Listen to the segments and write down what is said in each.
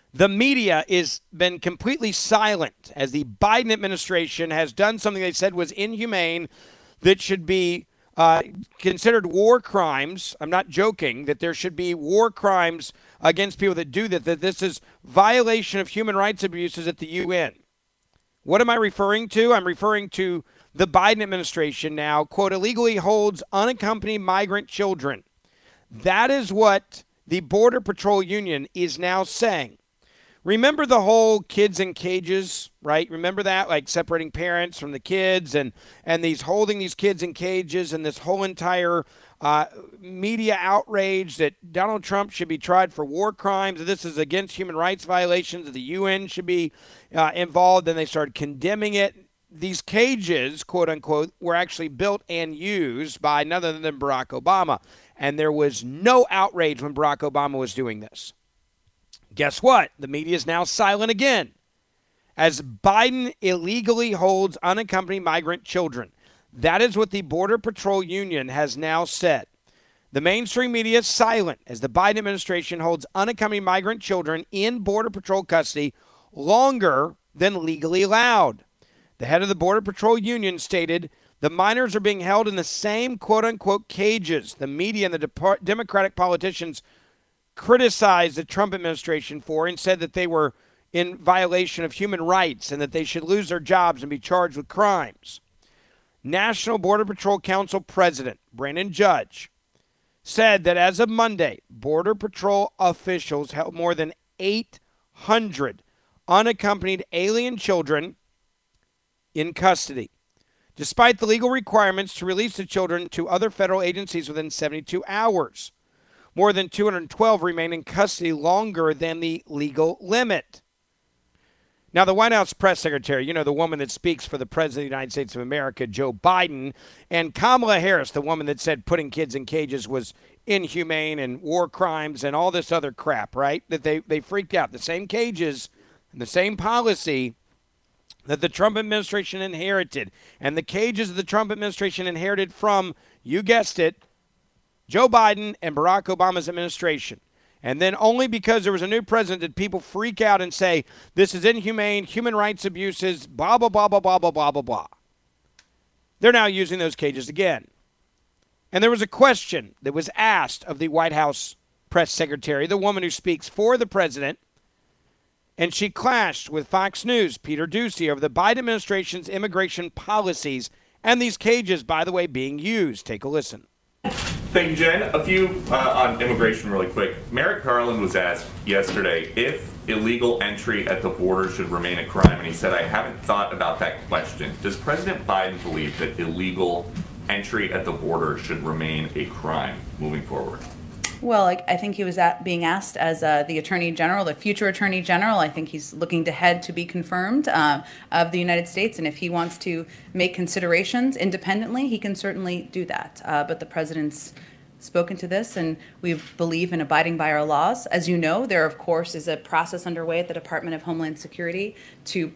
The media has been completely silent as the Biden administration has done something they said was inhumane, that should be considered war crimes. I'm not joking that there should be war crimes against people that do that this is violation of human rights abuses at the UN. What am I referring to? I'm referring to the Biden administration now, quote, illegally holds unaccompanied migrant children. That is what the Border Patrol Union is now saying. Remember the whole kids in cages, right? Remember that, like separating parents from the kids and these holding these kids in cages and this whole entire media outrage that Donald Trump should be tried for war crimes. This is against human rights violations. That the UN should be involved. Then they started condemning it. These cages, quote unquote, were actually built and used by none other than Barack Obama. And there was no outrage when Barack Obama was doing this. Guess what? The media is now silent again as Biden illegally holds unaccompanied migrant children. That is what the Border Patrol Union has now said. The mainstream media is silent as the Biden administration holds unaccompanied migrant children in Border Patrol custody longer than legally allowed. The head of the Border Patrol Union stated the minors are being held in the same quote-unquote cages the media and the Democratic politicians criticized the Trump administration for and said that they were in violation of human rights and that they should lose their jobs and be charged with crimes. National Border Patrol Council President Brandon Judge said that as of Monday, Border Patrol officials held more than 800 unaccompanied alien children in custody, despite the legal requirements to release the children to other federal agencies within 72 hours. More than 212 remain in custody longer than the legal limit. Now, the White House press secretary, the woman that speaks for the President of the United States of America, Joe Biden, and Kamala Harris, the woman that said putting kids in cages was inhumane and war crimes and all this other crap, right? That they freaked out. The same cages and the same policy that the Trump administration inherited, and the cages the Trump administration inherited from, you guessed it, Joe Biden and Barack Obama's administration. And then only because there was a new president did people freak out and say, this is inhumane, human rights abuses, blah, blah, blah, blah, blah, blah, blah, blah, blah. They're now using those cages again. And there was a question that was asked of the White House press secretary, the woman who speaks for the president, and she clashed with Fox News' Peter Doocy over the Biden administration's immigration policies and these cages, by the way, being used. Take a listen. Thank you, Jen. A few on immigration really quick. Merrick Garland was asked yesterday if illegal entry at the border should remain a crime, and he said, I haven't thought about that question. Does President Biden believe that illegal entry at the border should remain a crime moving forward? Well, I think he was being asked as the Attorney General, the future Attorney General. I think he's looking to head to be confirmed of the United States. And if he wants to make considerations independently, he can certainly do that. But the president's spoken to this, and we believe in abiding by our laws. As you know, there, of course, is a process underway at the Department of Homeland Security to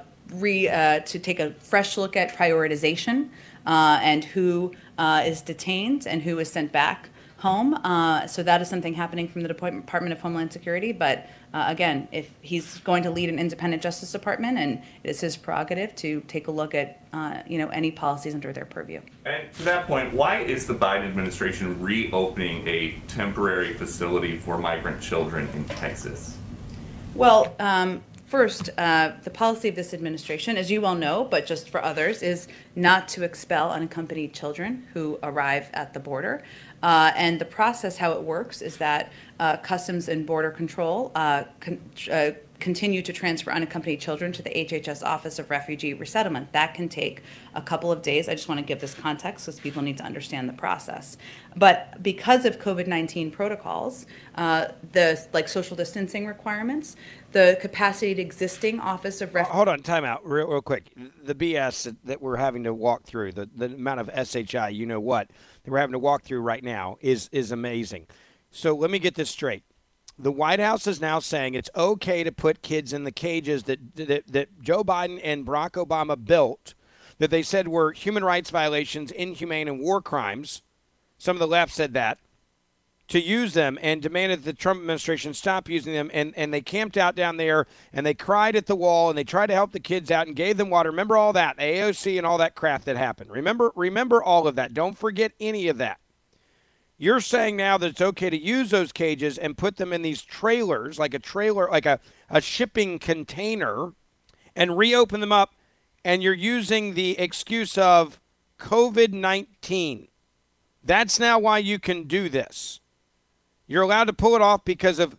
take a fresh look at prioritization and who is detained and who is sent back home. So that is something happening from the Department of Homeland Security. But again, if he's going to lead an independent Justice Department, and it's his prerogative to take a look at any policies under their purview. And to that point, why is the Biden administration reopening a temporary facility for migrant children in Texas? Well, first, the policy of this administration, as you well know, but just for others, is not to expel unaccompanied children who arrive at the border. And the process, how it works, is that Customs and Border Control continue to transfer unaccompanied children to the HHS Office of Refugee Resettlement. That can take a couple of days. I just want to give this context because people need to understand the process. But because of COVID-19 protocols, the social distancing requirements, the capacity to existing Office of Hold on, time out real quick. The BS that we're having to walk through, the amount of SHI, that we're having to walk through right now is amazing. So let me get this straight. The White House is now saying it's okay to put kids in the cages that Joe Biden and Barack Obama built, that they said were human rights violations, inhumane, and war crimes. Some of the left said that. to use them and demanded that the Trump administration stop using them. And they camped out down there and they cried at the wall and they tried to help the kids out and gave them water. Remember all that, AOC and all that crap that happened. Remember all of that. Don't forget any of that. You're saying now that it's okay to use those cages and put them in these trailers, like a shipping container, and reopen them up, and you're using the excuse of COVID-19. That's now why you can do this. You're allowed to pull it off because of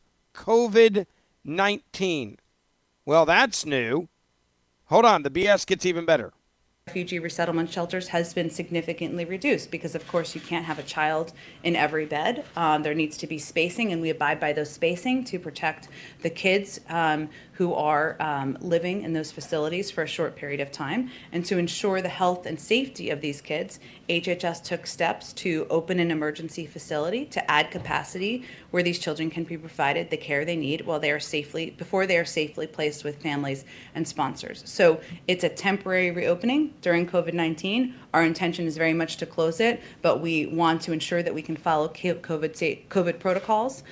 COVID-19. Well, that's new. Hold on, the BS gets even better. Refugee resettlement shelters has been significantly reduced because, of course, you can't have a child in every bed. There needs to be spacing, and we abide by those spacing to protect the kids who are living in those facilities for a short period of time. And to ensure the health and safety of these kids, HHS took steps to open an emergency facility to add capacity where these children can be provided the care they need before they are safely placed with families and sponsors. So it's a temporary reopening during COVID-19. Our intention is very much to close it, but we want to ensure that we can follow COVID protocols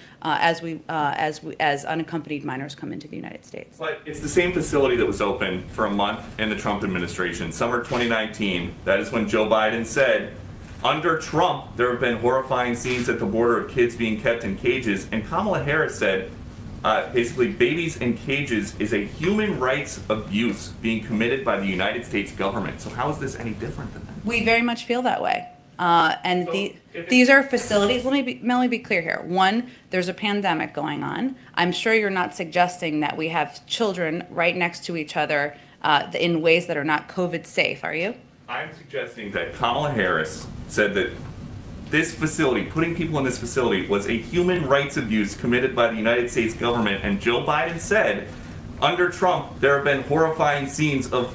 as unaccompanied minors come into the United States. But it's the same facility that was open for a month in the Trump administration, summer 2019. That is when Joe Biden said, under Trump, there have been horrifying scenes at the border of kids being kept in cages. And Kamala Harris said, basically, babies in cages is a human rights abuse being committed by the United States government. So how is this any different than that? We very much feel that way. These are facilities. Let me be clear here. One, there's a pandemic going on. I'm sure you're not suggesting that we have children right next to each other in ways that are not COVID safe, are you? I'm suggesting that Kamala Harris said that this facility, putting people in this facility, was a human rights abuse committed by the United States government, and Joe Biden said, under Trump, there have been horrifying scenes of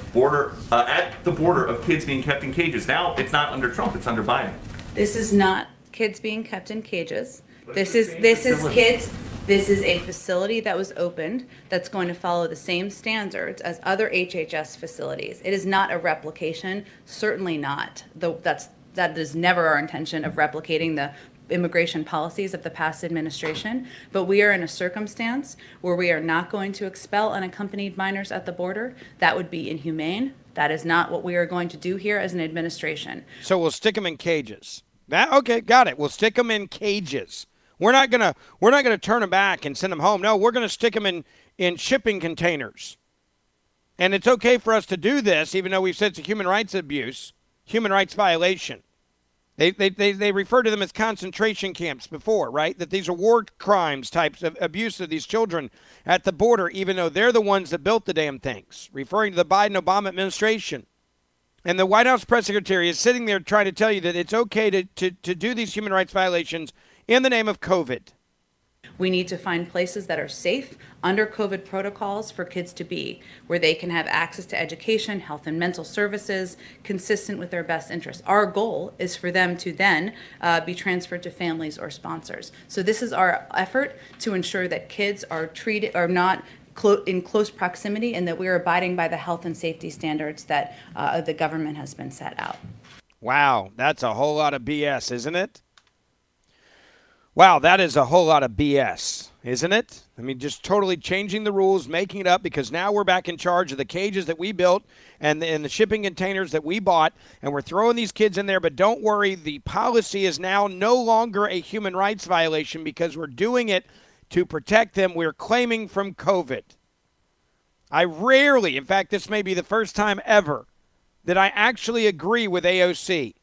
at the border of kids being kept in cages. Now, it's not under Trump, it's under Biden. This is not kids being kept in cages. This is kids. This is a facility that was opened that's going to follow the same standards as other HHS facilities. It is not a replication, certainly not. That is never our intention of replicating the immigration policies of the past administration, but we are in a circumstance where we are not going to expel unaccompanied minors at the border. That would be inhumane. That is not what we are going to do here as an administration. So we'll stick them in cages. Okay, got it. We'll stick them in cages. We're not gonna turn them back and send them home. No, we're gonna stick them in shipping containers. And it's okay for us to do this, even though we've said it's a human rights abuse, human rights violation. They refer to them as concentration camps before, right? That these are war crimes types of abuse of these children at the border, even though they're the ones that built the damn things, referring to the Biden-Obama administration. And the White House press secretary is sitting there trying to tell you that it's okay to do these human rights violations in the name of COVID. We need to find places that are safe under COVID protocols for kids to be, where they can have access to education, health and mental services, consistent with their best interests. Our goal is for them to then be transferred to families or sponsors. So this is our effort to ensure that kids are not in close proximity and that we are abiding by the health and safety standards that the government has been set out. Wow, that's a whole lot of BS, isn't it? Wow, that is a whole lot of BS, isn't it? I mean, just totally changing the rules, making it up, because now we're back in charge of the cages that we built and the shipping containers that we bought, and we're throwing these kids in there. But don't worry, the policy is now no longer a human rights violation because we're doing it to protect them. We're claiming from COVID. I rarely, in fact, this may be the first time ever, that I actually agree with AOC.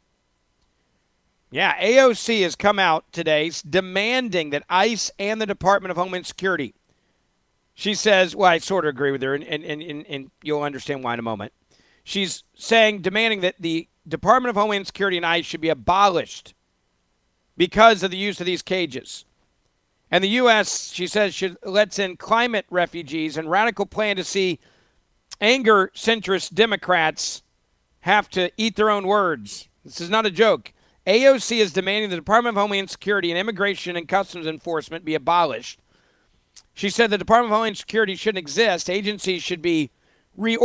Yeah, AOC has come out today demanding that ICE and the Department of Homeland Security. She says, well, I sort of agree with her, and you'll understand why in a moment. She's demanding that the Department of Homeland Security and ICE should be abolished because of the use of these cages. And the U.S., she says, should let in climate refugees and radical plan to see anger centrist Democrats have to eat their own words. This is not a joke. AOC is demanding the Department of Homeland Security and Immigration and Customs Enforcement be abolished. She said the Department of Homeland Security shouldn't exist. Agencies should be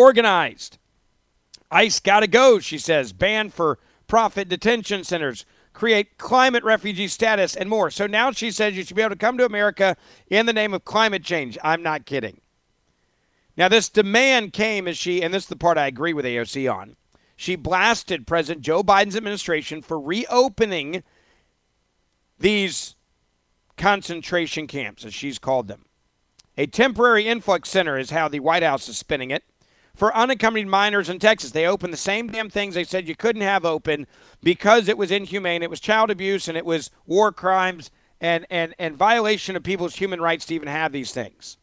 reorganized. ICE got to go, she says. Ban for profit detention centers. create climate refugee status, and more. So now she says you should be able to come to America in the name of climate change. I'm not kidding. Now, this demand came as and this is the part I agree with AOC on, she blasted President Joe Biden's administration for reopening these concentration camps, as she's called them. A temporary influx center is how the White House is spinning it. For unaccompanied minors in Texas, they opened the same damn things they said you couldn't have open because it was inhumane. It was child abuse and it was war crimes and violation of people's human rights to even have these things.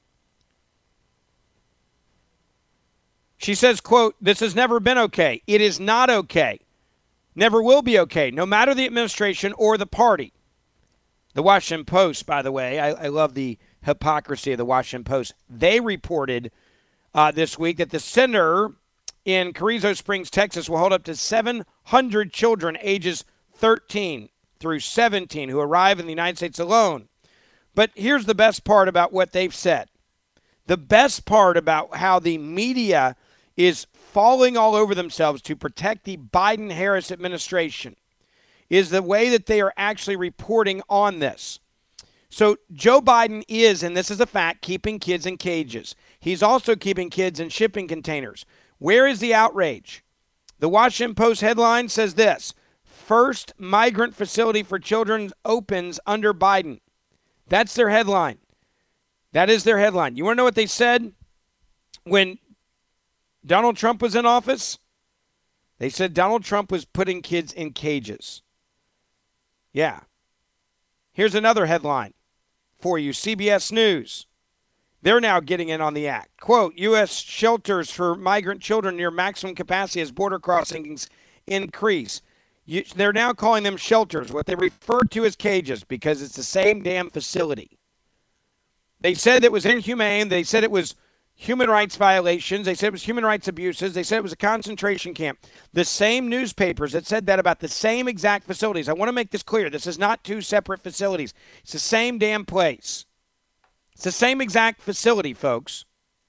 She says, quote, "This has never been okay. It is not okay. Never will be okay, no matter the administration or the party." The Washington Post, by the way, I love the hypocrisy of the Washington Post. They reported this week that the center in Carrizo Springs, Texas, will hold up to 700 children ages 13 through 17 who arrive in the United States alone. But here's the best part about what they've said. The best part about how the media is falling all over themselves to protect the Biden-Harris administration is the way that they are actually reporting on this. So Joe Biden is, and this is a fact, keeping kids in cages. He's also keeping kids in shipping containers. Where is the outrage? The Washington Post headline says this: first migrant facility for children opens under Biden. That's their headline. That is their headline. You want to know what they said when Donald Trump was in office? They said Donald Trump was putting kids in cages. Yeah. Here's another headline for you, CBS News. They're now getting in on the act. Quote, U.S. shelters for migrant children near maximum capacity as border crossings increase. They're now calling them shelters, what they refer to as cages, because it's the same damn facility. They said it was inhumane. They said it was human rights violations. They said it was human rights abuses. They said it was a concentration camp. The same newspapers that said that about the same exact facilities. I want to make this clear. This is not two separate facilities. It's the same damn place. It's the same exact facility, folks.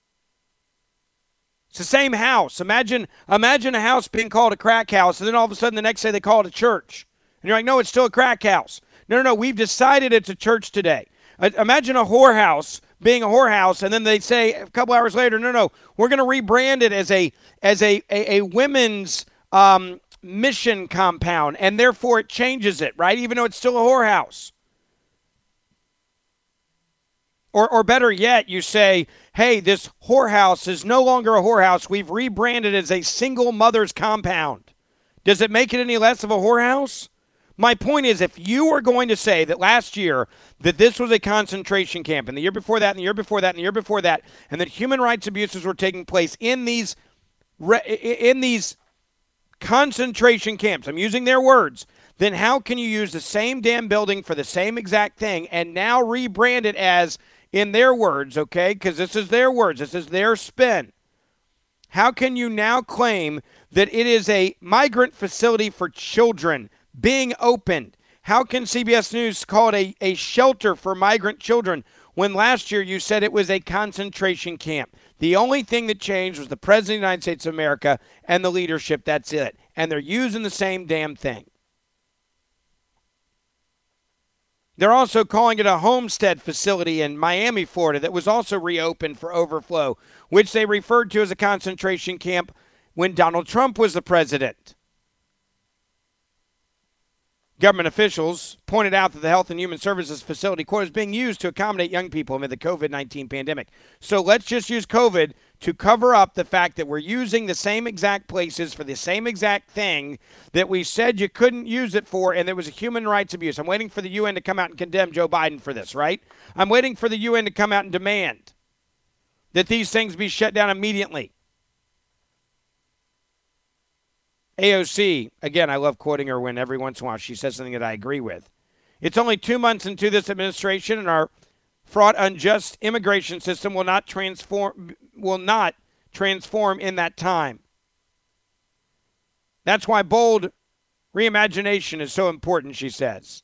It's the same house. Imagine a house being called a crack house, and then all of a sudden the next day they call it a church. And you're like, no, it's still a crack house. No, we've decided it's a church today. Imagine a whorehouse being a whorehouse, and then they say a couple hours later, no, we're going to rebrand it as a women's mission compound, and therefore it changes it, right? Even though it's still a whorehouse. Or better yet, you say, hey, this whorehouse is no longer a whorehouse. We've rebranded it as a single mother's compound. Does it make it any less of a whorehouse? My point is, if you were going to say that last year that this was a concentration camp, and the year before that, and the year before that, and the year before that, and that human rights abuses were taking place in these concentration camps, I'm using their words, then how can you use the same damn building for the same exact thing and now rebrand it as, in their words, okay, because this is their words, this is their spin. How can you now claim that it is a migrant facility for children being opened? How can CBS News call it a shelter for migrant children when last year you said it was a concentration camp? The only thing that changed was the President of the United States of America and the leadership. That's it. And they're using the same damn thing. They're also calling it a homestead facility in Miami, Florida, that was also reopened for overflow, which they referred to as a concentration camp when Donald Trump was the president. Government officials pointed out that the Health and Human Services facility, quote, is being used to accommodate young people amid the COVID-19 pandemic. So let's just use COVID to cover up the fact that we're using the same exact places for the same exact thing that we said you couldn't use it for, and there was a human rights abuse. I'm waiting for the UN to come out and condemn Joe Biden for this, right? I'm waiting for the UN to come out and demand that these things be shut down immediately. AOC, again, I love quoting her when every once in a while she says something that I agree with. It's only 2 months into this administration, and our fraught, unjust immigration system will not transform in that time. That's why bold reimagination is so important, she says.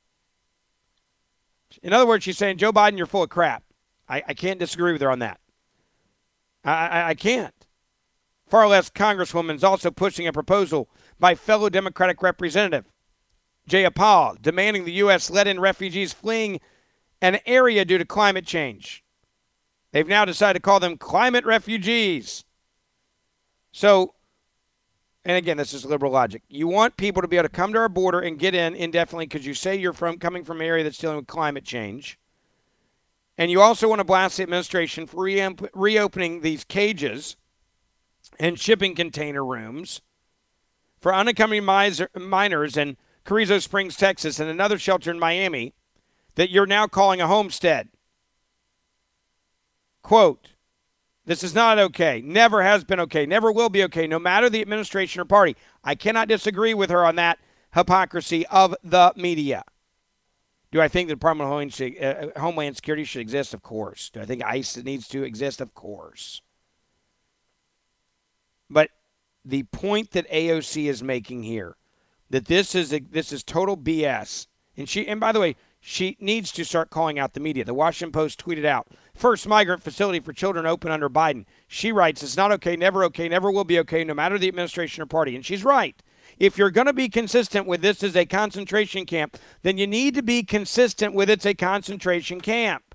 In other words, she's saying, Joe Biden, you're full of crap. I can't disagree with her on that. I can't. Far left Congresswoman is also pushing a proposal by fellow Democratic representative Jayapal, demanding the U.S. let in refugees fleeing an area due to climate change. They've now decided to call them climate refugees. So, and again, this is liberal logic. You want people to be able to come to our border and get in indefinitely because you say you're coming from an area that's dealing with climate change. And you also want to blast the administration for reopening these cages and shipping container rooms for unaccompanied minors in Carrizo Springs, Texas, and another shelter in Miami that you're now calling a homestead. Quote, this is not okay, never has been okay, never will be okay, no matter the administration or party. I cannot disagree with her on that hypocrisy of the media. Do I think the Department of Homeland Security should exist? Of course. Do I think ICE needs to exist? Of course. But the point that AOC is making here, that this is total BS, and by the way, she needs to start calling out the media. The Washington Post tweeted out, first migrant facility for children open under Biden. She writes, it's not okay, never will be okay, no matter the administration or party. And she's right. If you're going to be consistent with this as a concentration camp, then you need to be consistent with it's a concentration camp.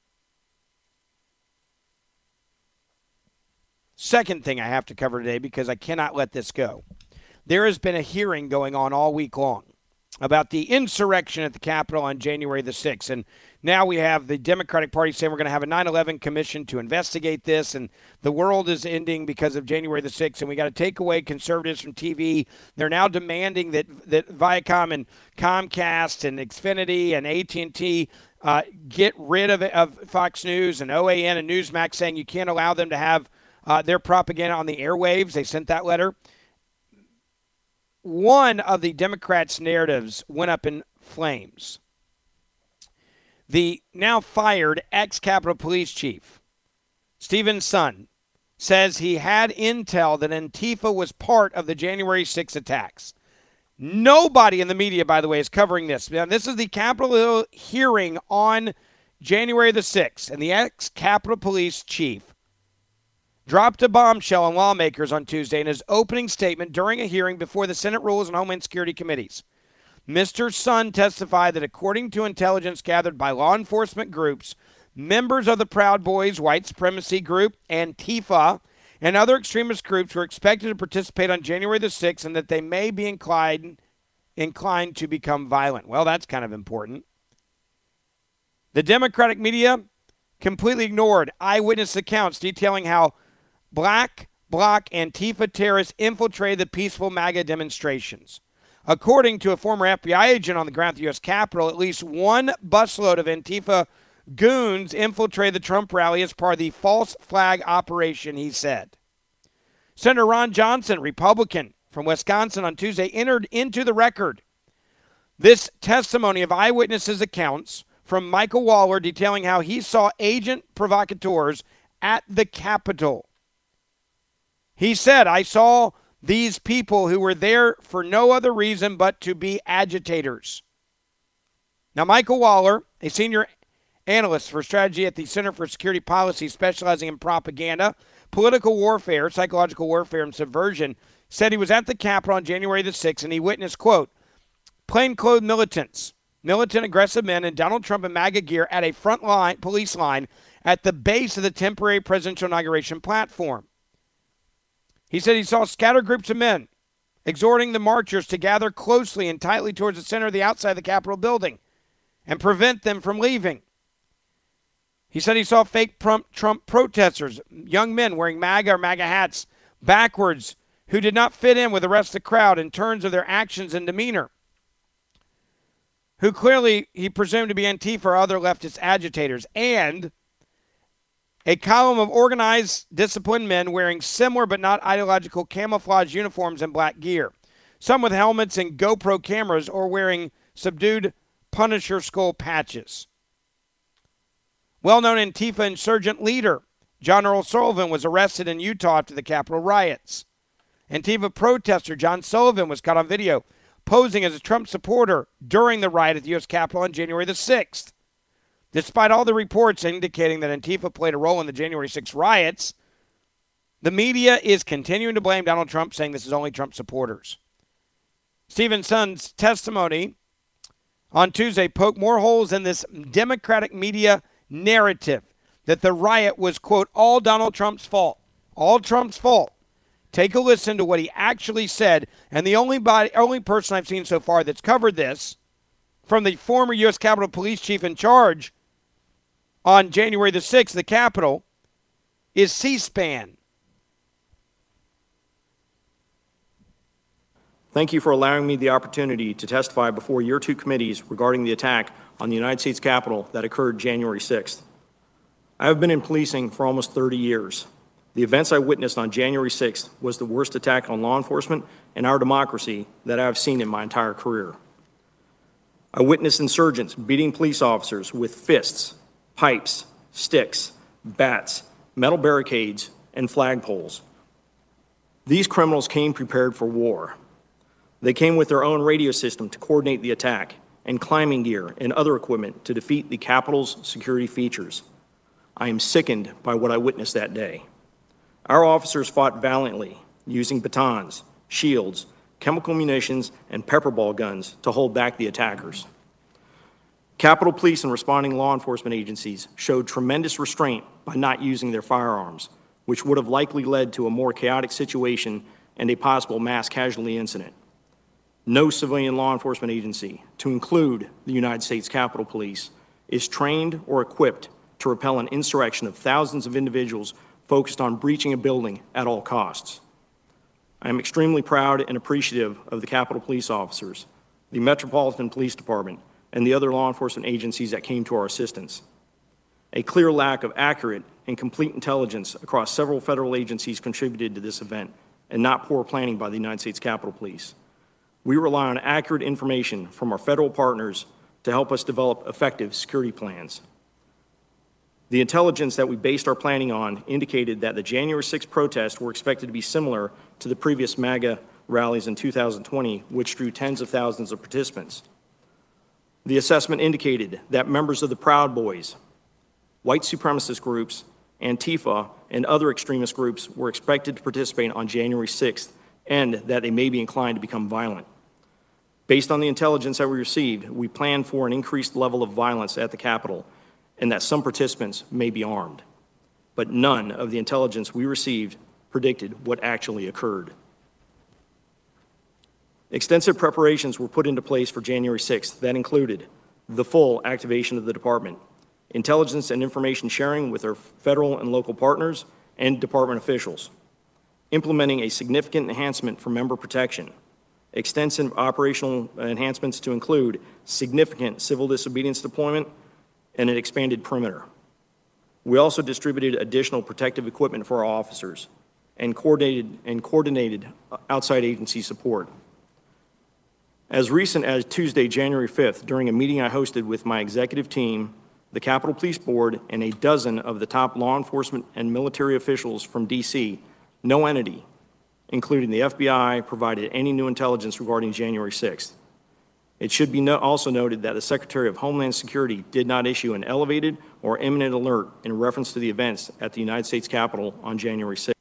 Second thing I have to cover today, because I cannot let this go. There has been a hearing going on all week long about the insurrection at the Capitol on January the 6th. And now we have the Democratic Party saying we're going to have a 9/11 commission to investigate this, and the world is ending because of January the 6th, and we got to take away conservatives from TV. They're now demanding that Viacom and Comcast and Xfinity and AT&T get rid of Fox News and OAN and Newsmax, saying you can't allow them to have their propaganda on the airwaves. They sent that letter. One of the Democrats' narratives went up in flames. The now fired ex-Capitol Police Chief, Stephen Sund, says he had intel that Antifa was part of the January 6 attacks. Nobody in the media, by the way, is covering this. Now, this is the Capitol Hill hearing on January the 6th, and the ex-Capitol Police Chief dropped a bombshell on lawmakers on Tuesday in his opening statement during a hearing before the Senate Rules and Homeland Security Committees. Mr. Sund testified that according to intelligence gathered by law enforcement groups, members of the Proud Boys white supremacy group, Antifa, and other extremist groups were expected to participate on January the 6th and that they may be inclined to become violent. Well, that's kind of important. The Democratic media completely ignored eyewitness accounts detailing how Black Bloc Antifa terrorists infiltrated the peaceful MAGA demonstrations. According to a former FBI agent on the ground at the U.S. Capitol, at least one busload of Antifa goons infiltrated the Trump rally as part of the false flag operation, he said. Senator Ron Johnson, Republican from Wisconsin, on Tuesday entered into the record this testimony of eyewitnesses' accounts from Michael Waller detailing how he saw agent provocateurs at the Capitol. He said, I saw these people who were there for no other reason but to be agitators. Now, Michael Waller, a senior analyst for strategy at the Center for Security Policy specializing in propaganda, political warfare, psychological warfare, and subversion, said he was at the Capitol on January the 6th and he witnessed, quote, plainclothes militants, militant aggressive men in Donald Trump and MAGA gear at a front line, police line at the base of the temporary presidential inauguration platform. He said he saw scattered groups of men exhorting the marchers to gather closely and tightly towards the center of the outside of the Capitol building and prevent them from leaving. He said he saw fake Trump protesters, young men wearing MAGA or MAGA hats backwards who did not fit in with the rest of the crowd in terms of their actions and demeanor, who clearly he presumed to be Antifa or other leftist agitators, and a column of organized, disciplined men wearing similar but not ideological camouflage uniforms and black gear, some with helmets and GoPro cameras or wearing subdued Punisher skull patches. Well-known Antifa insurgent leader John Earl Sullivan was arrested in Utah after the Capitol riots. Antifa protester John Sullivan was caught on video posing as a Trump supporter during the riot at the U.S. Capitol on January the 6th. Despite all the reports indicating that Antifa played a role in the January 6th riots, the media is continuing to blame Donald Trump, saying this is only Trump supporters. Stephen Sun's testimony on Tuesday poked more holes in this Democratic media narrative that the riot was, quote, all Donald Trump's fault. All Trump's fault. Take a listen to what he actually said. And the only person I've seen so far that's covered this from the former U.S. Capitol Police Chief in charge on January the 6th, the Capitol, is C-SPAN. Thank you for allowing me the opportunity to testify before your two committees regarding the attack on the United States Capitol that occurred January 6th. I have been in policing for almost 30 years. The events I witnessed on January 6th was the worst attack on law enforcement and our democracy that I have seen in my entire career. I witnessed insurgents beating police officers with fists, pipes, sticks, bats, metal barricades, and flagpoles. These criminals came prepared for war. They came with their own radio system to coordinate the attack and climbing gear and other equipment to defeat the Capitol's security features. I am sickened by what I witnessed that day. Our officers fought valiantly, using batons, shields, chemical munitions, and pepper ball guns to hold back the attackers. Capitol Police and responding law enforcement agencies showed tremendous restraint by not using their firearms, which would have likely led to a more chaotic situation and a possible mass casualty incident. No civilian law enforcement agency, to include the United States Capitol Police, is trained or equipped to repel an insurrection of thousands of individuals focused on breaching a building at all costs. I am extremely proud and appreciative of the Capitol Police officers, the Metropolitan Police Department, and the other law enforcement agencies that came to our assistance. A clear lack of accurate and complete intelligence across several federal agencies contributed to this event, and not poor planning by the United States Capitol Police. We rely on accurate information from our federal partners to help us develop effective security plans. The intelligence that we based our planning on indicated that the January 6th protests were expected to be similar to the previous MAGA rallies in 2020, which drew tens of thousands of participants. The assessment indicated that members of the Proud Boys, white supremacist groups, Antifa, and other extremist groups were expected to participate on January 6th, and that they may be inclined to become violent. Based on the intelligence that we received, we plan for an increased level of violence at the Capitol and that some participants may be armed. But none of the intelligence we received predicted what actually occurred. Extensive preparations were put into place for January 6th that included the full activation of the department, intelligence and information sharing with our federal and local partners and department officials, implementing a significant enhancement for member protection, extensive operational enhancements to include significant civil disobedience deployment and an expanded perimeter. We also distributed additional protective equipment for our officers and coordinated outside agency support. As recent as Tuesday, January 5th, during a meeting I hosted with my executive team, the Capitol Police Board, and a dozen of the top law enforcement and military officials from D.C., no entity, including the FBI, provided any new intelligence regarding January 6th. It should be also noted that the Secretary of Homeland Security did not issue an elevated or imminent alert in reference to the events at the United States Capitol on January 6th.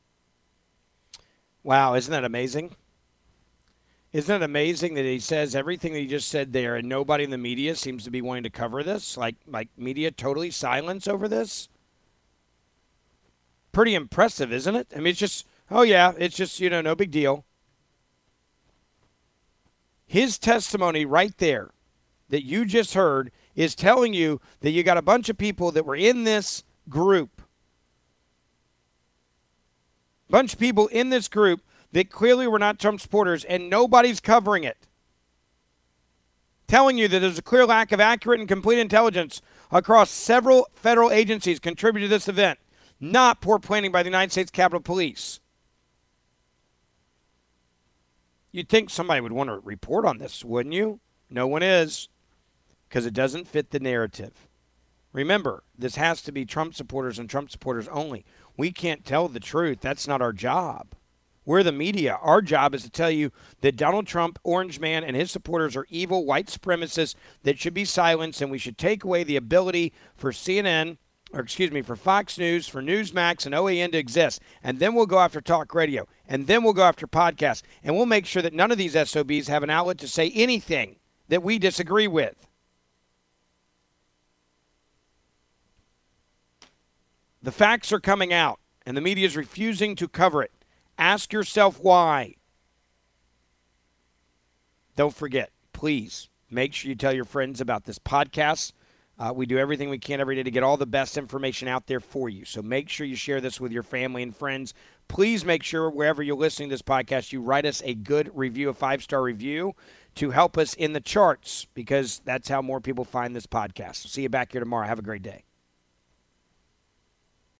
Wow, isn't that amazing? Isn't it amazing that he says everything that he just said there and nobody in the media seems to be wanting to cover this? Like media totally silence over this? Pretty impressive, isn't it? I mean, it's just, oh yeah, it's just, no big deal. His testimony right there that you just heard is telling you that you got a bunch of people that were in this group. Bunch of people in this group that clearly were not Trump supporters, and nobody's covering it. Telling you that there's a clear lack of accurate and complete intelligence across several federal agencies contributed to this event, not poor planning by the United States Capitol Police. You'd think somebody would want to report on this, wouldn't you? No one is, because it doesn't fit the narrative. Remember, this has to be Trump supporters and Trump supporters only. We can't tell the truth. That's not our job. We're the media. Our job is to tell you that Donald Trump, Orange Man, and his supporters are evil white supremacists that should be silenced, and we should take away the ability for CNN for Fox News, for Newsmax, and OAN to exist. And then we'll go after talk radio. And then we'll go after podcasts. And we'll make sure that none of these SOBs have an outlet to say anything that we disagree with. The facts are coming out, and the media is refusing to cover it. Ask yourself why. Don't forget, please, make sure you tell your friends about this podcast. We do everything we can every day to get all the best information out there for you. So make sure you share this with your family and friends. Please make sure wherever you're listening to this podcast, you write us a good review, a 5-star review, to help us in the charts, because that's how more people find this podcast. See you back here tomorrow. Have a great day.